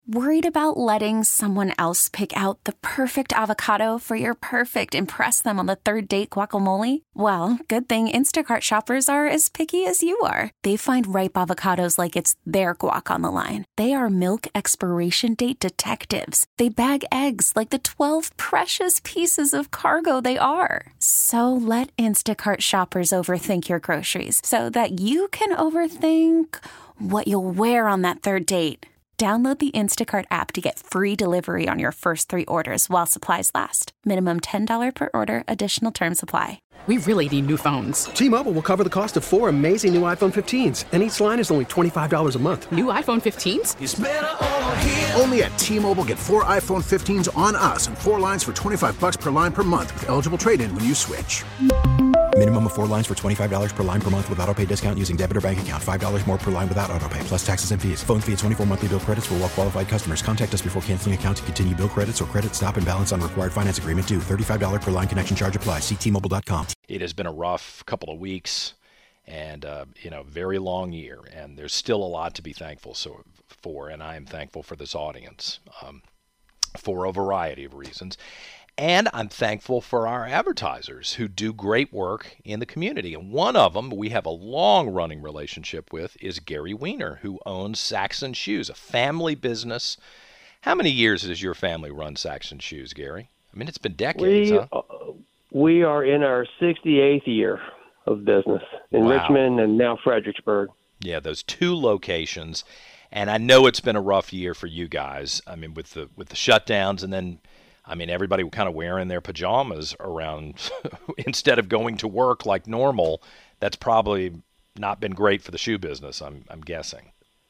Worried about letting someone else pick out the perfect avocado for your perfect impress them on the third date guacamole? Well, good thing Instacart shoppers are as picky as you are. They find ripe avocados like it's their guac on the line. They are milk expiration date detectives. They bag eggs like the 12 precious pieces of cargo they are. So let Instacart shoppers overthink your groceries so that you can overthink what you'll wear on that third date. Download the Instacart app to get free delivery on your first 3 orders while supplies last. Minimum $10 per order. Additional terms apply. We really need new phones. T-Mobile will cover the cost of 4 amazing new iPhone 15s, and each line is only $25 a month. New iPhone 15s? It's better over here. Only at T-Mobile, get 4 iPhone 15s on us and 4 lines for $25 per line per month with eligible trade-in when you switch. Minimum of 4 lines for $25 per line per month with autopay discount using debit or bank account. $5 more per line without autopay, plus taxes and fees. Phone fee at 24 monthly bill credits for well-qualified customers. Contact us before canceling account to continue bill credits or credit stop and balance on required finance agreement due. $35 per line connection charge applies. See T-Mobile.com. It has been a rough couple of weeks and, very long year. And there's still a lot to be thankful for. And I am thankful for this audience for a variety of reasons. And I'm thankful for our advertisers who do great work in the community. And one of them we have a long-running relationship with is Gary Weiner, who owns Saxon Shoes, a family business. How many years has your family run Saxon Shoes, Gary? I mean, it's been decades, huh? We are in our 68th year of business in Richmond and now Fredericksburg. Yeah, those 2 locations. And I know it's been a rough year for you guys. I mean, with the shutdowns and then everybody kind of wearing their pajamas around instead of going to work like normal. That's probably not been great for the shoe business, I'm guessing.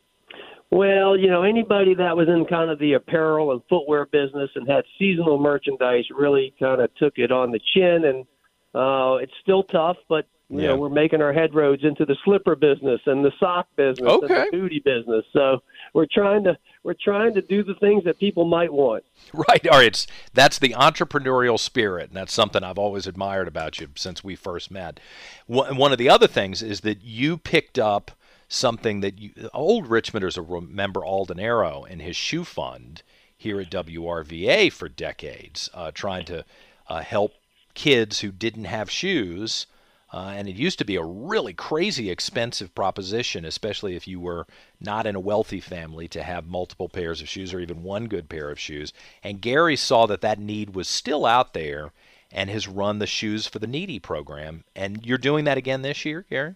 Well, anybody that was in kind of the apparel and footwear business and had seasonal merchandise really kind of took it on the chin. And it's still tough, but you know, we're making our headroads into the slipper business and the sock business and the booty business. So we're trying to do the things that people might want. Right. All right. That's the entrepreneurial spirit, and that's something I've always admired about you since we first met. One of the other things is that you picked up something that old Richmonders remember Alden Arrow and his shoe fund here at WRVA for decades, trying to help kids who didn't have shoes. And it used to be a really crazy expensive proposition, especially if you were not in a wealthy family, to have multiple pairs of shoes or even one good pair of shoes. And Gary saw that need was still out there and has run the Shoes for the Needy program. And you're doing that again this year, Gary?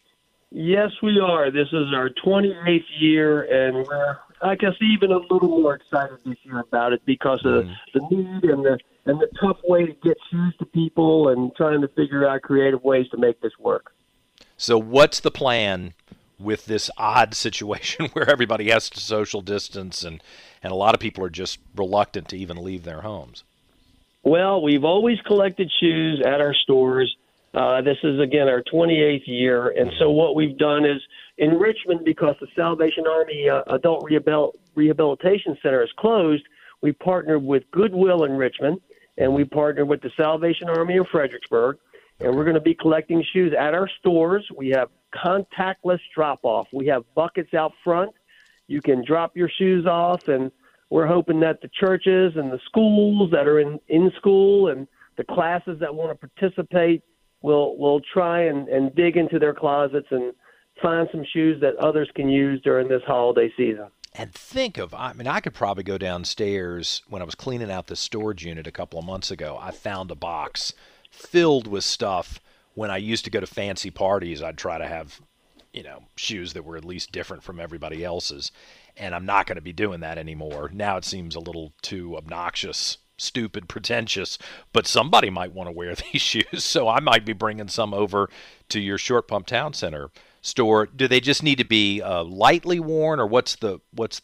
Yes, we are. This is our 28th year, and we're, I guess, even a little more excited this year about it because of the need and the tough way to get shoes to people and trying to figure out creative ways to make this work. So what's the plan with this odd situation where everybody has to social distance and a lot of people are just reluctant to even leave their homes? Well, we've always collected shoes at our stores. This is, again, our 28th year. And so what we've done is in Richmond, because the Salvation Army Adult Rehabilitation Center is closed, we partnered with Goodwill in Richmond, and we partnered with the Salvation Army in Fredericksburg. And we're going to be collecting shoes at our stores. We have contactless drop-off. We have buckets out front. You can drop your shoes off, and we're hoping that the churches and the schools that are in school and the classes that want to participate will try and dig into their closets and find some shoes that others can use during this holiday season. And think of, I could probably go downstairs when I was cleaning out the storage unit a couple of months ago. I found a box filled with stuff. When I used to go to fancy parties, I'd try to have, shoes that were at least different from everybody else's. And I'm not going to be doing that anymore. Now it seems a little too obnoxious, stupid, pretentious, but somebody might want to wear these shoes, so I might be bringing some over to your Short Pump Town Center store. Do they just need to be lightly worn, or what's the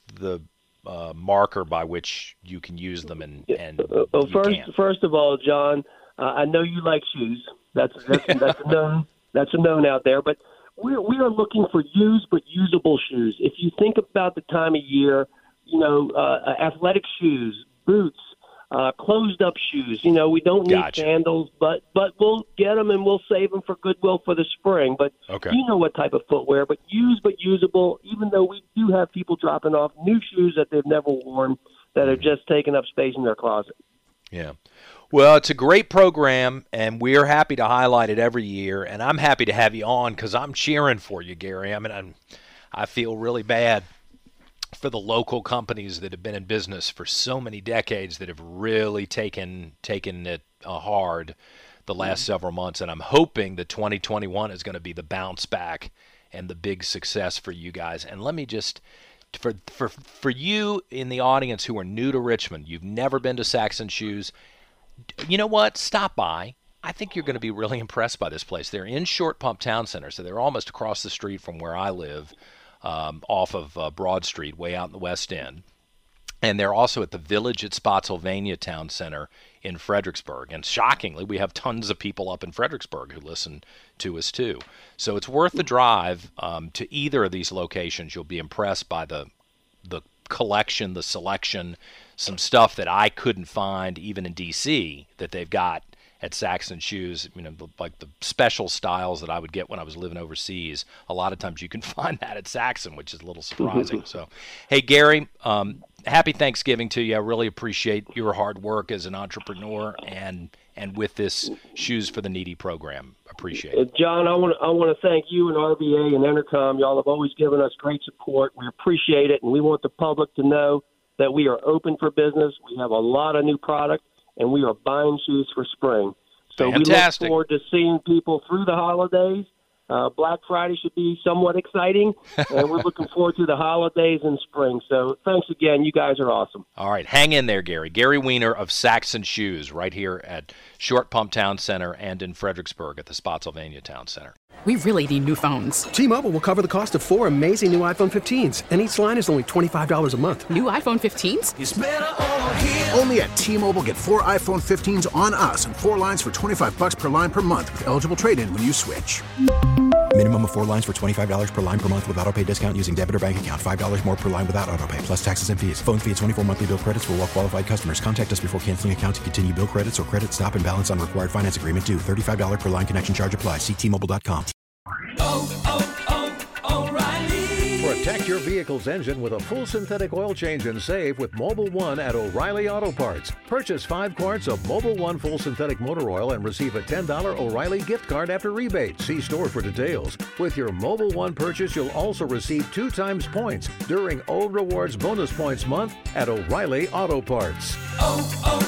marker by which you can use them? First of all, John, I know you like shoes. That's a known out there, but we are looking for used but usable shoes. If you think about the time of year, athletic shoes, boots, closed-up shoes. You know, we don't need Gotcha. sandals, but we'll get them and we'll save them for Goodwill for the spring. But Okay. you know what type of footwear, but used but usable, even though we do have people dropping off new shoes that they've never worn that are just taking up space in their closet. Yeah. Well, it's a great program, and we're happy to highlight it every year, and I'm happy to have you on because I'm cheering for you, Gary. I mean, I feel really bad for the local companies that have been in business for so many decades that have really taken it hard the last several months, and I'm hoping that 2021 is going to be the bounce back and the big success for you guys. And let me just for you in the audience who are new to Richmond, you've never been to Saxon Shoes, you know what? Stop by. I think you're going to be really impressed by this place. They're in Short Pump Town Center, so they're almost across the street from where I live, off of Broad Street, way out in the West End. And they're also at the Village at Spotsylvania Town Center in Fredericksburg. And shockingly, we have tons of people up in Fredericksburg who listen to us too. So it's worth the drive to either of these locations. You'll be impressed by the collection, the selection, some stuff that I couldn't find even in D.C. that they've got at Saxon Shoes, you know, like the special styles that I would get when I was living overseas. A lot of times you can find that at Saxon, which is a little surprising. So, hey, Gary, happy Thanksgiving to you. I really appreciate your hard work as an entrepreneur and with this Shoes for the Needy program. Appreciate it. John, I want to thank you and RVA and Entercom. Y'all have always given us great support. We appreciate it, and we want the public to know that we are open for business. We have a lot of new product, and we are buying shoes for spring. So Fantastic. We look forward to seeing people through the holidays. Black Friday should be somewhat exciting, and we're looking forward to the holidays in spring. So thanks again. You guys are awesome. All right. Hang in there, Gary. Gary Weiner of Saxon Shoes right here at Short Pump Town Center and in Fredericksburg at the Spotsylvania Town Center. We really need new phones. T-Mobile will cover the cost of 4 amazing new iPhone 15s, and each line is only $25 a month. New iPhone 15s? It's better over here. Only at T-Mobile, get 4 iPhone 15s on us and 4 lines for $25 per line per month with eligible trade-in when you switch. Minimum of 4 lines for $25 per line per month with autopay discount using debit or bank account. $5 more per line without autopay, plus taxes and fees. Phone fee at 24 monthly bill credits for well-qualified customers. Contact us before canceling account to continue bill credits or credit stop and balance on required finance agreement due. $35 per line connection charge applies. See T-Mobile.com. Protect your vehicle's engine with a full synthetic oil change and save with Mobil 1 at O'Reilly Auto Parts. Purchase 5 quarts of Mobil 1 full synthetic motor oil and receive a $10 O'Reilly gift card after rebate. See store for details. With your Mobil 1 purchase, you'll also receive 2 times points during O Rewards Bonus Points Month at O'Reilly Auto Parts.